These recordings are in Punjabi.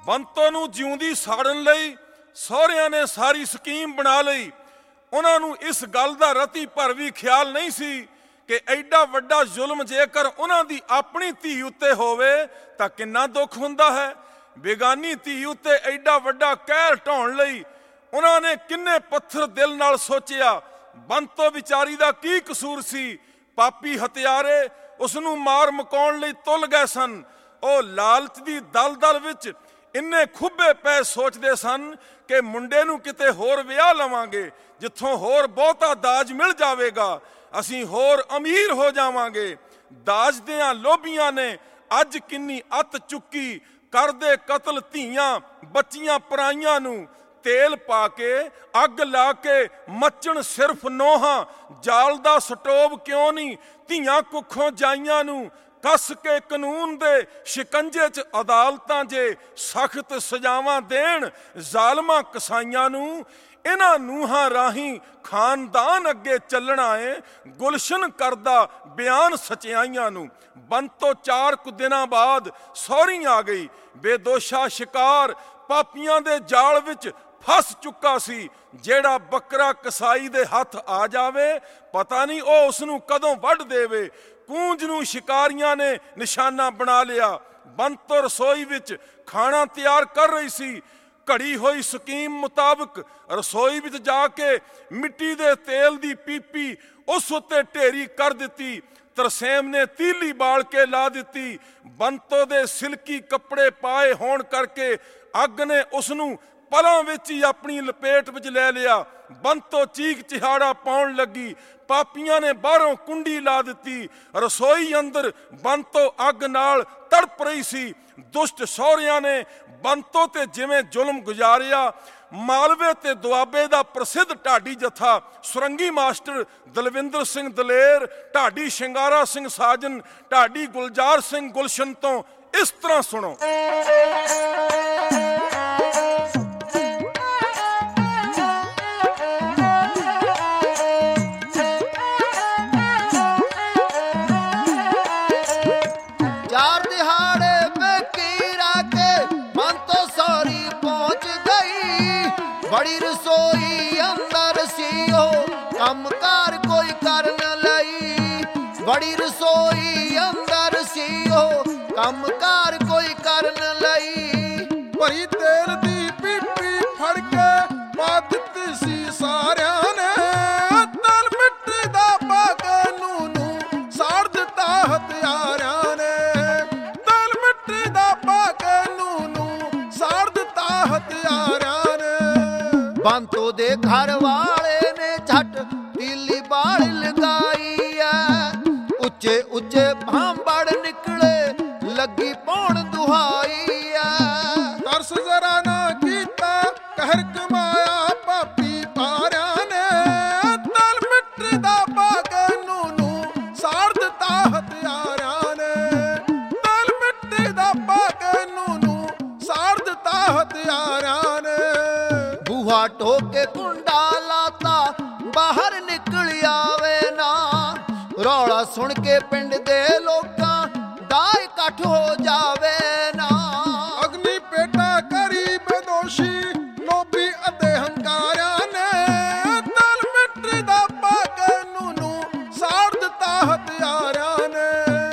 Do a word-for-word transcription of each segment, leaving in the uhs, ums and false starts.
ਬੰਤੋ ਨੂੰ ਜਿਉਂਦੀ ਸਾੜਨ ਲਈ ਸਹੁਰਿਆਂ ਨੇ ਸਾਰੀ ਸਕੀਮ ਬਣਾ ਲਈ। ਉਹਨਾਂ ਨੂੰ ਇਸ ਗੱਲ ਦਾ ਰਤੀ ਭਰ ਵੀ ਖਿਆਲ ਨਹੀਂ ਸੀ ਕਿ ਐਡਾ ਵੱਡਾ ਜ਼ੁਲਮ ਜੇਕਰ ਉਹਨਾਂ ਦੀ ਆਪਣੀ ਧੀ ਉੱਤੇ ਹੋਵੇ ਤਾਂ ਕਿੰਨਾ ਦੁੱਖ ਹੁੰਦਾ ਹੈ। ਬੇਗਾਨੀ ਧੀ ਉੱਤੇ ਐਡਾ ਵੱਡਾ ਕਹਿਰ ਢਾਉਣ ਲਈ ਉਹਨਾਂ ਨੇ ਕਿੰਨੇ ਪੱਥਰ ਦਿਲ ਨਾਲ ਸੋਚਿਆ। ਬੰਤੋ ਵਿਚਾਰੀ ਦਾ ਕੀ ਕਸੂਰ ਸੀ? ਪਾਪੀ ਹਤਿਆਰੇ ਉਸ ਨੂੰ ਮਾਰ ਮੁਕਾਉਣ ਲਈ ਤੁੱਲ ਗਏ ਸਨ। ਉਹ ਲਾਲਚ ਦੀ ਦਲਦਲ ਵਿੱਚ ਇੰਨੇ ਖੁੱਬੇ ਪੈ ਸੋਚਦੇ ਸਨ ਕਿ ਮੁੰਡੇ ਨੂੰ ਕਿਤੇ ਹੋਰ ਵਿਆਹ ਲਵਾਂਗੇ, ਜਿੱਥੋਂ ਹੋਰ ਬਹੁਤਾ ਦਾਜ ਮਿਲ ਜਾਵੇਗਾ, ਅਸੀਂ ਹੋਰ ਅਮੀਰ ਹੋ ਜਾਵਾਂਗੇ। ਦਾਜ ਦਿਆਂ ਲੋਭੀਆਂ ਨੇ ਅੱਜ ਕਿੰਨੀ ਅੱਤ ਚੁੱਕੀ, ਕਰਦੇ ਕਤਲ ਧੀਆਂ ਬੱਚੀਆਂ ਪਰਾਈਆਂ ਨੂੰ। ਤੇਲ ਪਾ ਕੇ ਅੱਗ ਲਾ ਕੇ ਮੱਚਣ ਸਿਰਫ ਨੋਹਾਂ, ਜਾਲ ਦਾ ਸਟੋਵ ਕਿਉਂ ਨਹੀਂ ਧੀਆਂ ਕੁੱਖੋਂ ਜਾਈਆਂ ਨੂੰ। ਕੱਸ ਕੇ ਕਾਨੂੰਨ ਦੇ ਸ਼ਿਕੰਜੇ 'ਚ ਅਦਾਲਤਾਂ ਜੇ ਸਖਤ ਸਜ਼ਾਵਾਂ ਦੇਣ ਜ਼ਾਲਮਾਂ ਕਸਾਈਆਂ ਨੂੰ। ਇਹਨਾਂ ਨੂੰਹਾਂ ਰਾਹੀਂ ਖਾਨਦਾਨ ਅੱਗੇ ਚੱਲਣਾ ਏ ਗੁਲਸ਼ਨ ਕਰਦਾ ਬਿਆਨ ਸਚਾਈਆਂ ਨੂੰ। ਬੰਤੋ ਚਾਰ ਕੁ ਦਿਨਾਂ ਬਾਅਦ ਸਹੁਰੀ ਆ ਗਈ। ਬੇਦੋਸ਼ਾ ਸ਼ਿਕਾਰ ਪਾਪੀਆਂ ਦੇ ਜਾਲ ਵਿੱਚ ਫਸ ਚੁੱਕਾ ਸੀ। ਜਿਹੜਾ ਬੱਕਰਾ ਕਸਾਈ ਦੇ ਹੱਥ ਆ ਜਾਵੇ ਪਤਾ ਨਹੀਂ ਉਹ ਉਸ ਨੂੰ ਕਦੋਂ ਵੱਢ ਦੇਵੇ। ਕੂੰਜ ਨੂੰ ਸ਼ਿਕਾਰੀਆਂ ਨੇ ਨਿਸ਼ਾਨਾ ਬਣਾ ਲਿਆ। ਬੰਤੋ ਰਸੋਈ ਵਿੱਚ ਖਾਣਾ ਤਿਆਰ ਕਰ ਰਹੀ ਸੀ। ਘੜੀ ਹੋਈ ਸਕੀਮ ਮੁਤਾਬਕ ਰਸੋਈ ਵਿੱਚ ਜਾ ਕੇ ਮਿੱਟੀ ਦੇ ਤੇਲ ਦੀ ਪੀਪੀ ਉਸ ਉੱਤੇ ਢੇਰੀ ਕਰ ਦਿੱਤੀ। ਤਰਸੇਮ ਨੇ ਤੀਲੀ ਬਾਲ ਕੇ ਲਾ ਦਿੱਤੀ। ਬੰਤੋ ਦੇ ਸਿਲਕੀ ਕੱਪੜੇ ਪਾਏ ਹੋਣ ਕਰਕੇ ਅੱਗ ਨੇ ਉਸ ਨੂੰ ਪਲਾਂ ਵਿੱਚ ਹੀ ਆਪਣੀ ਲਪੇਟ ਵਿੱਚ ਲੈ ਲਿਆ। ਬੰਤੋ ਚੀਕ ਚਿਹਾੜਾ ਪਾਉਣ ਲੱਗੀ। ਪਾਪੀਆਂ ਨੇ ਬਾਹਰੋਂ ਕੁੰਡੀ ਲਾ ਦਿੱਤੀ। ਰਸੋਈ ਅੰਦਰ ਬੰਤੋ ਅੱਗ ਨਾਲ ਤੜਪ ਰਹੀ ਸੀ। ਦੁਸ਼ਟ ਸਹੁਰਿਆਂ ਨੇ ਬੰਤੋ ਤੇ ਜਿਵੇਂ ਜ਼ੁਲਮ ਗੁਜ਼ਾਰਿਆ। ਮਾਲਵੇ ਤੇ ਦੁਆਬੇ ਦਾ ਪ੍ਰਸਿੱਧ ਢਾਡੀ ਜਥਾ ਸੁਰੰਗੀ ਮਾਸਟਰ ਦਲਵਿੰਦਰ ਸਿੰਘ ਦਲੇਰ, ਢਾਡੀ ਸ਼ਿੰਗਾਰਾ ਸਿੰਘ ਸਾਜਨ, ਢਾਡੀ ਗੁਲਜ਼ਾਰ ਸਿੰਘ ਗੁਲਸ਼ਨ ਤੋਂ ਇਸ ਤਰ੍ਹਾਂ ਸੁਣੋ। बड़ी रसोई अंदर सी हो कम कार कोई कर न लई। बड़ी रसोई अंदर सी हो कम कार कोई कर न लई। भरी तेल दी पीपी फड़ के पा दित्ती सी सारियां ने। तल मिट्टी दा पग नूनू साड़ दिता हथियारां ने। तल मिट्टी दा पग नूनू साड़ दिता हथियारां ने। ਬੰਤੋ ਦੇ ਘਰ ਵਾਲੇ ਨੇ ਝੱਟ ਤੀਲੀ ਬਾਲ ਲਗਾਈ ਐ। ਉੱਚੇ ਉੱਚੇ ਭਾਂਬੜ ਨਿਕਲੇ ਲੱਗੀ ਪਾਉਣ ਦੁਹਾਈ ਐ। ਤਰਸ ਜ਼ਰਾ ਨਾ ਕੀਤਾ ਕਹਿਰ ਕਮਾਇਆ ਪਾਪੀ ਪਾਰਿਆਂ ਨੇ। ਤਲ ਮਿੱਟੀ ਦਾ ਬਾਗ ਨੂਨੂ ਸਾੜ ਦਿੱਤਾ ਹਥਿਆਰਾਂ ਨੇ। ਤਲ ਮਿੱਟੀ ਦਾ ਬਾਗ ਨੂਨੂ ਸਾੜ ਦਿੱਤਾ ਹਥਿਆਰਾਂ ਨੇ। ਬੂਹਾ ਟੋਕੇ ਕੁੰਡਾ ਲਾਤਾ ਬਾਹਰ ਨਿਕਲ ਆਵੇ ਨਾ। ਰੌਲਾ ਸੁਣ ਕੇ ਪਿੰਡ ਦੇ ਲੋਕਾਂ ਦਾ ਇਕੱਠ ਹੋ ਜਾਵੇ ਨਾ। ਅਗਨੀ ਪੇਟਾ ਕਰੀ ਬੇਦੋਸ਼ੀ ਲੋਭੀ ਅਤੇ ਹੰਕਾਰਿਆਂ ਨੇ। ਤਲ ਮਿੱਟੀ ਦਾ ਪਗ ਨੂਨੂ ਸਾੜ ਦਿੱਤਾ ਹਥਿਆਰਾਂ ਨੇ।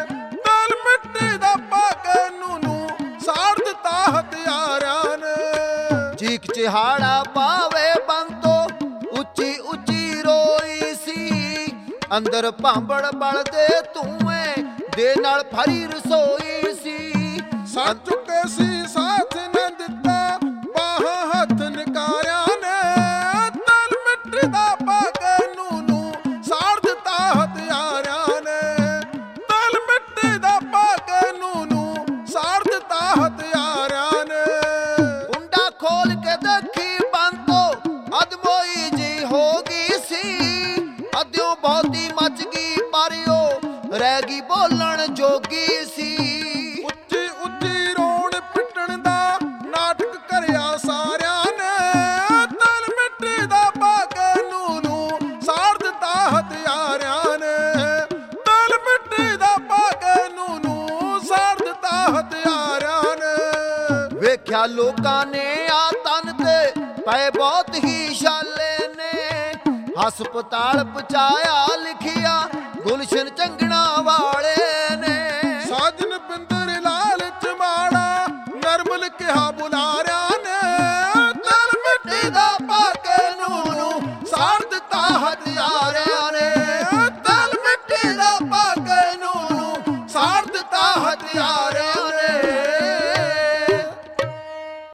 ਤਲ ਮਿੱਟੀ ਦਾ ਪਗ ਨੂਨੂ ਸਾੜ ਦਿੱਤਾ ਹਥਿਆਰਾਂ ਨੇ। ਚੀਕ ਚਿਹਾੜਾ ਪਾਵੇ ਬੰਤੋ ਉੱਚੀ ਉੱਚੀ ਰੋਈ ਸੀ। ਅੰਦਰ ਭਾਂਬੜ ਬਲਦੇ ਧੂਏ ਦੇ ਨਾਲ ਭਰੀ ਰਸੋਈ ਸੀ। ਸੜ ਚੁੱਕੇ ਸੀ ਸਾਥ ਨਾ ਦਿੱਤਾ ਬਾਹਾਂ ਹੱਥ ਨਕਾਰਿਆਂ ਨੇ। ਤਲ ਮਿੱਟੀ ਦਾ ਪਗ ਨੂਨੂ ਸਾੜ ਦਿੱਤਾ ਹਥਿਆਰਾਂ ਨੇ। ਤਲ ਮਿੱਟੀ ਦਾ ਪਗ ਨੂਨੂ ਸਾੜ ਦਿੱਤਾ ਹਥਿਆਰਾਂ ਨੇ। ਕੁੰਡਾ ਖੋਲ ਕੇ ਦੇਖੀ ਬੰਤੋ ਅਦਮੋਈ ਜੀ ਹੋ ਗਈ ਸੀ। ਅਧਿਓ ਬਹੁਤੀ ਮੱਚ ਗਈ ਪਰ ਉਹ ਰਹਿ ਗਈ ਬੋਲਣ ਜੋਗੀ ਸੀ। ਉੱਚੀ ਉੱਚੀ ਰੋਣ ਪਿੱਟ ਲੋਕਾਂ ਨੇ ਆ ਤਨ ਤੇ ਪਏ ਬਹੁਤ ਹੀ ਛਾਲੇ ਨੇ। ਹਸਪਤਾਲ ਪਹੁੰਚਾਇਆ ਲਿਖਿਆ ਗੁਲਸ਼ਨ ਚੰਗਣਾ ਵਾਲੇ ਨੇ। ਸਾਜਨ ਪਿੰਦਰ ਲਾਲ ਚਮਾੜਾ ਨਰਮਲ ਕਿਹਾ ਬੁਲਾਰਿਆਂ ਨੇ। ਤਲ ਮਿੱਟੀ ਦਾ ਪਾ ਕੇ ਨੂੰ ਨੂੰ ਸਾੜ ਦਿੱਤਾ ਹਥਿਆਰਿਆਂ